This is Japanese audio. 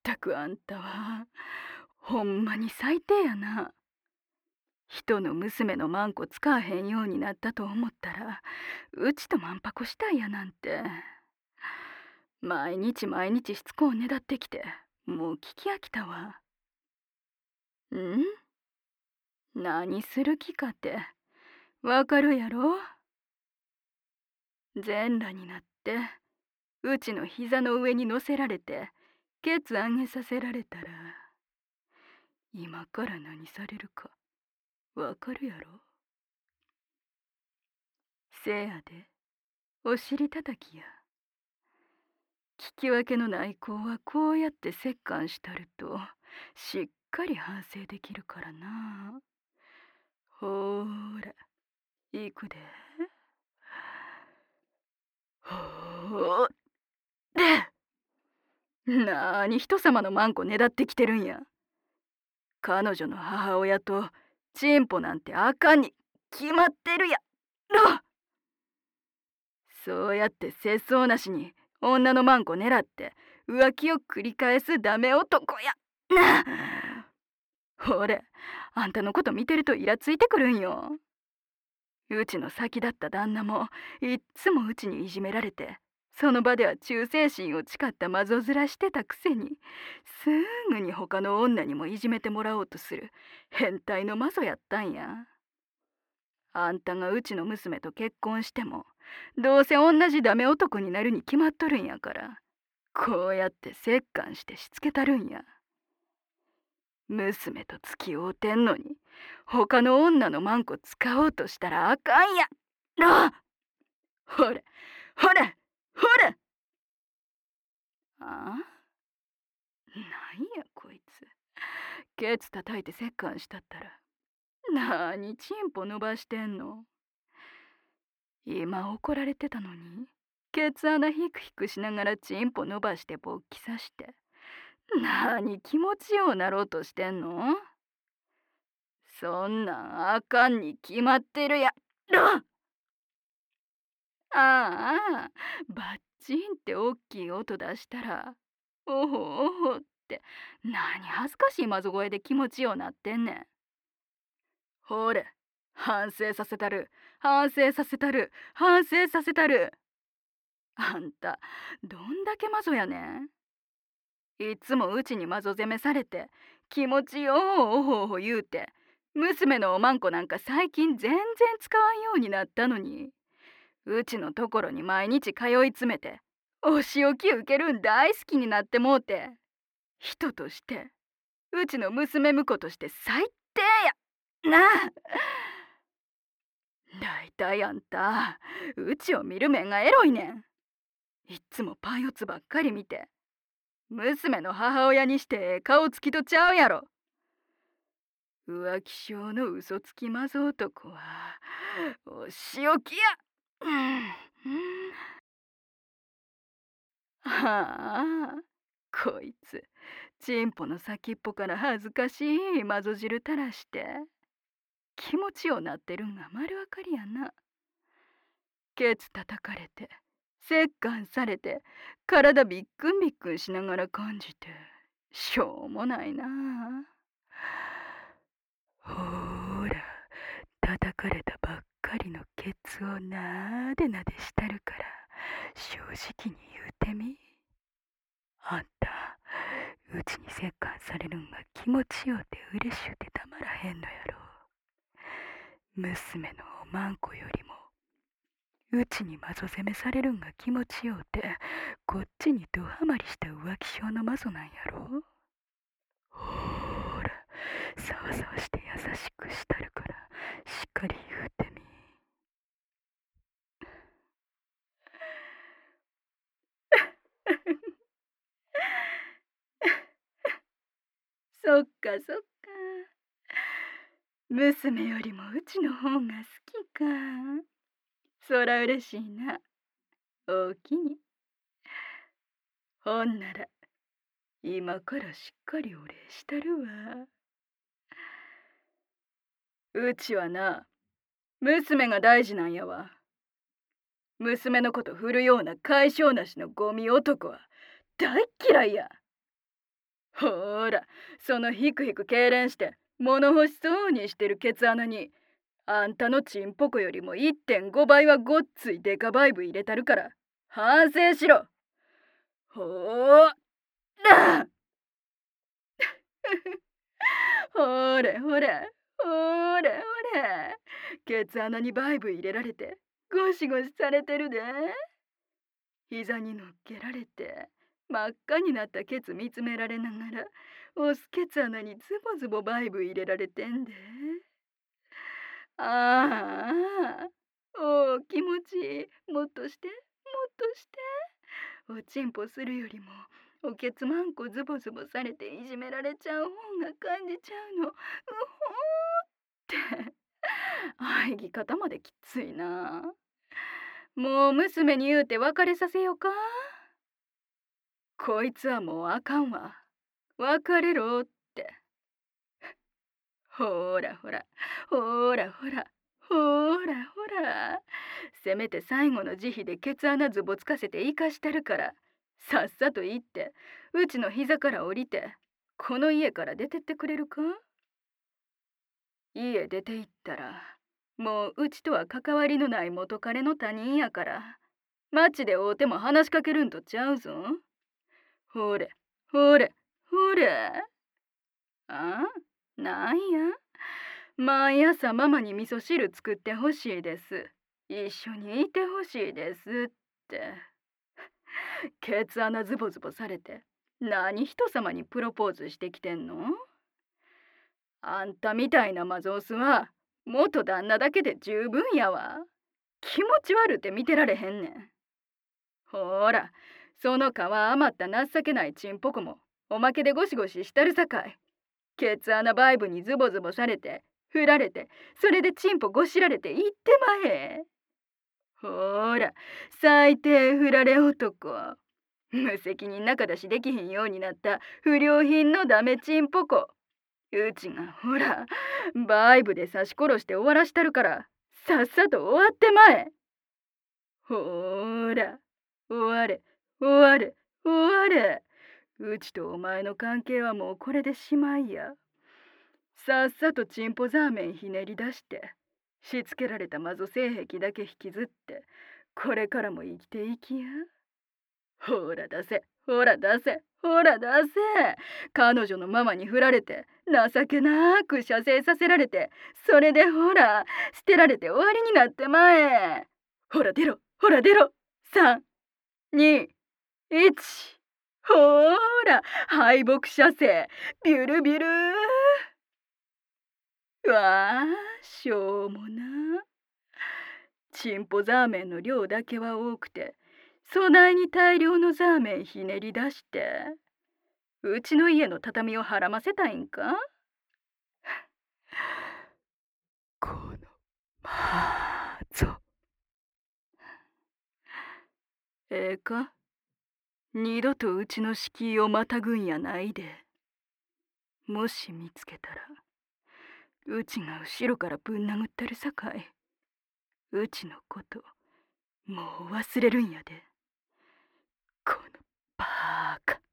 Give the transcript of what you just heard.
たくあんたは、ほんまに最低やな。人の娘のマンコ使わへんようになったと思ったら、うちとマンパコしたいやなんて。毎日毎日しつこうねだってきて、もう聞き飽きたわ。ん何する気かって、わかるやろ？全裸になって、うちの膝の上に乗せられて、ケツ上げさせられたら、今から何されるか、わかるやろ？せやで、お尻叩きや。聞き分けのない子はこうやって折檻したると、しっかり反省できるからな。ほーら、いくで。ほーで、なーに人様のマンコねだってきてるんや。彼女の母親とチンポなんてあかんに決まってるやろ。そうやって節操なしに女のマンコ狙って浮気を繰り返すダメ男やなあ。ほれ、あんたのこと見てるとイラついてくるんよ。うちの先だった旦那もいっつもうちにいじめられて、その場では忠誠心を誓ったマゾ面してたくせに、すぐに他の女にもいじめてもらおうとする変態のマゾやったんや。あんたがうちの娘と結婚しても、どうせ同じダメ男になるに決まっとるんやから、こうやって折檻してしつけたるんや。娘と付き合うてんのに、他の女のマンコ使おうとしたらあかんやろ。ほれ、ほれ、ほれ。あなんやこいつ。ケツ叩いて折檻したったら、なにチンポ伸ばしてんの。今怒られてたのに、ケツ穴ヒクヒクしながらチンポ伸ばして勃起さして、なに気持ちようなろうとしてんの。そんなんあかんに決まってるやろ。ああ、バッチンって大きい音出したら、おほおほって、なに恥ずかしいまぞ声で気持ちようなってんねん。ほれ、反省させたる、反省させたる、反省させたる。あんた、どんだけマゾやねん。いつもうちにマゾ攻めされて、気持ちようおほおほ言うて、娘のおまんこなんか最近全然使わんようになったのに、うちのところに毎日通い詰めて、お仕置き受けるん大好きになってもうて、人として、うちの娘婿として最低やなあ。だいたいあんた、うちを見る目がエロいねん。いっつもパン四つばっかり見て、娘の母親にして顔つきとちゃうやろ。浮気症の嘘つきマゾ男は、お仕置きや。うん、はあ、こいつ、チンポの先っぽから恥ずかしいマゾ汁垂らして、気持ちようなってるんが丸わかりやな。ケツ叩かれて、折檻されて、体ビックンビックンしながら感じて、しょうもないなあ。ほーら、叩かれたばっかりのケツをなでなでしたるから、正直に言うてみ。あんた、うちに折檻されるんが気持ちようて嬉しゅうてたまらへんのやろ。娘のおまんこよりも、うちにマゾ攻めされるんが気持ちようて、こっちにドハマりした浮気症のマゾなんやろ。ほーら、さわさわして優しくしたるから、しっかり言うてみ。そっかそっか。娘よりもうちの方が好きか。そら嬉しいな。おおきに。ほんなら、今からしっかりお礼したるわ。うちはな、娘が大事なんやわ。娘のこと振るような甲斐性なしのゴミ男は大っ嫌いや。 ほーら、そのヒクヒク痙攣して物欲しそうにしてるケツ穴に、あんたのチンポコよりも1.5倍はごっついデカバイブ入れたるから反省しろ。ほーらほれほれほれほれ、ケツ穴にバイブ入れられてゴシゴシされてるで。膝に乗っけられて真っ赤になったケツ見つめられながら、オスケツ穴にズボズボバイブ入れられてんで。ああ、おお、気持ちいい。もっとして、もっとして。おちんぽするよりも、おけつまんこズボズボされていじめられちゃう方が感じちゃうの。うほーって。喘ぎ方まできついな。もう娘に言うて別れさせようか。こいつはもうあかんわ。別れろって。ほらほら、ほらほら、ほらほら。せめて最後の慈悲でケツ穴ズボつかせて生かしたるから、さっさと行って、うちの膝から降りて、この家から出てってくれるか。家出て行ったら、もううちとは関わりのない元彼の他人やから、町で会うても話しかけるんとちゃうぞ。ほれ、ほれ、ほれ。あ、なんや。毎朝ママに味噌汁作ってほしいです。一緒にいてほしいですって。ケツ穴ズボズボされて、何人様にプロポーズしてきてんの。あんたみたいなマゾースは、元旦那だけで十分やわ。気持ち悪って見てられへんねん。ほら、その皮余った情けないチンポコも、おまけでゴシゴシしたるさかい。ケツ穴バイブにズボズボされて、振られて、それでチンポごしられて行ってまえ。ほら、最低振られ男。無責任仲出しできひんようになった不良品のダメチンポコ。うちがほら、バイブで刺し殺して終わらしたるから、さっさと終わってまえ。ほら、終われ、終われ、終われ。うちとお前の関係はもうこれでしまいや。さっさとチンポザーメンひねり出して、しつけられたマゾ性癖だけ引きずって、これからも生きていきや。ほら出せ、ほら出せ、ほら出せ。彼女のママに振られて、情けなく射精させられて、それでほら、捨てられて終わりになってまえ。ほら出ろ、ほら出ろ。3、2、1。ほーら、敗北射精、ビュルビュル。うわあ、しょうもな。チンポザーメンの量だけは多くて、備えに大量のザーメンひねり出して、うちの家の畳をはらませたいんか。このマーゾ。ええか、二度とうちの敷居をまたぐんやないで。もし見つけたら、うちが後ろからぶん殴ったるさかい、うちのこと、もう忘れるんやで。このバーカ。